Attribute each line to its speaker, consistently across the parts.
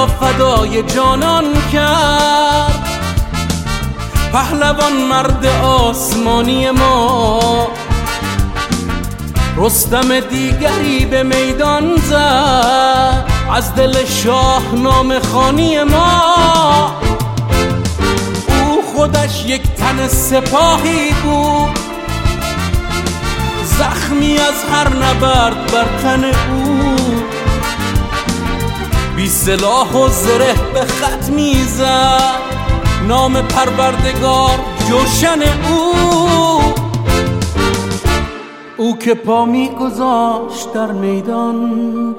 Speaker 1: را فدای جانان کرد. پهلوان مرد آسمانی ما، رستم دیگری به میدان زد از دل شاهنامه خوانی ما. او خودش یک تن سپاهی بود، زخمی از هر نبرد بر تن او. بی سلاح و زره به خط میزد نام پروردگار جوشن او که پا میگذاشت در میدان،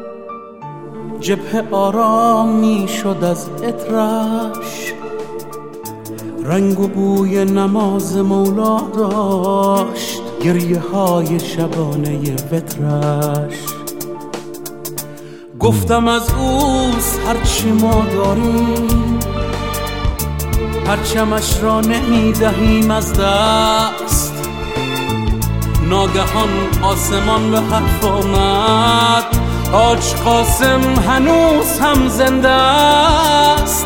Speaker 1: جبهه آرام میشد از عطرش. رنگ و بوی نماز مولا داشت گریه های شبانه وترش. گفتم از اوست هرچی ما داریم، پرچمش را نمیدهیم از دست. ناگهان آسمان به حرف آمد، حاج قاسم هنوز هم زنده است.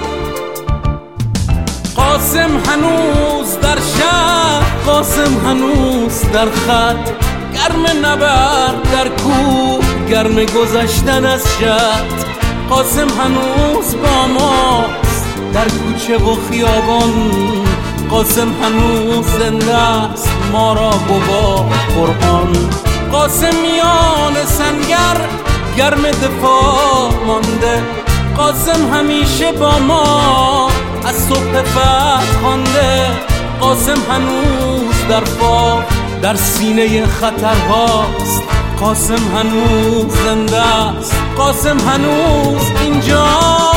Speaker 1: قاسم هنوز در شهر، قاسم هنوز در خط، گرم نبرد در کوه، گرم گذشتن از شط. قاسم هنوز با ماست در کوچه و خیابان، قاسم هنوز زنده است ما را گواه قرآن. قاسمیان سنگر گرم دفاع مانده، قاسم همیشه با ما از صبح فتح خوانده. قاسم هنوز در پا در سینه خطرهاست، قاسم هنوز زنده است، قاسم هنوز اینجاست.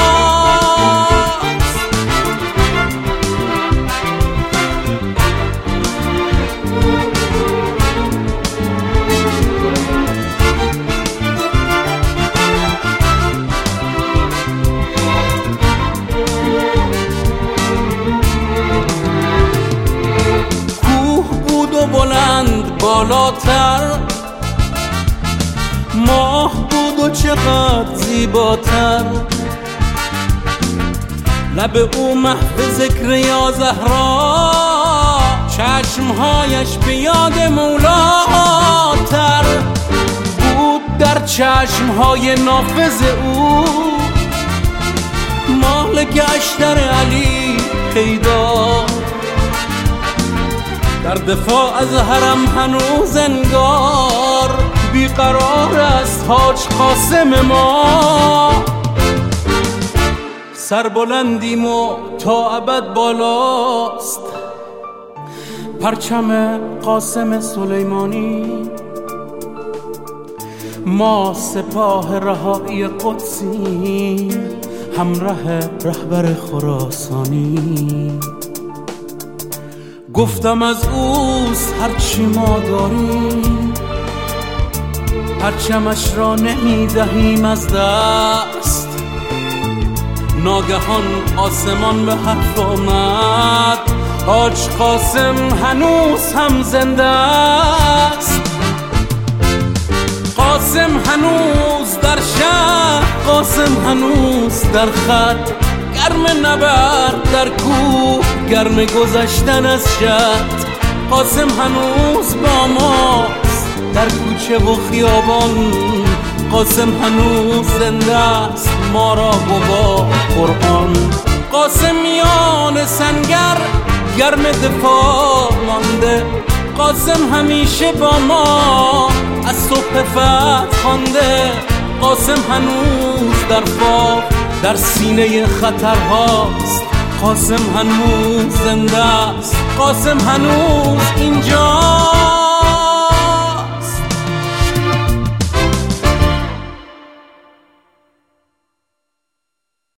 Speaker 1: بلند بالاتر، ماه بود و چقدر زیباتر. لب او محو ذکر یا زهرا، چشمهایش به یاد مولاتر. بود در چشمهای نافذ او مالک اشتر علی پیدا. در دفاع از حرم هنوز انگار بیقرار است حاج قاسم ما. سربلندیم و تا ابد بالاست پرچم قاسم سلیمانی. ما سپاه رهایی قدسیم، همراه رهبر خراسانی. گفتم از اوست هرچی ما داریم، پرچمش را نمیدهیم از دست. ناگهان آسمان به حرف آمد، حاج قاسم هنوز هم زنده است. قاسم هنوز در شهر، قاسم هنوز در خط، گرم نبرد در کوه، گرم گذشتن از شط. قاسم هنوز با ماست در کوچه و خیابان، قاسم هنوز زنده است ما را گواه قرآن. قاسمیان سنگر گرم دفاع مانده، قاسم همیشه با ما از صبح فتح خوانده. قاسم هنوز در پا در سینه خطرهاست، قاسم هنوز زنده است، قاسم هنوز اینجا.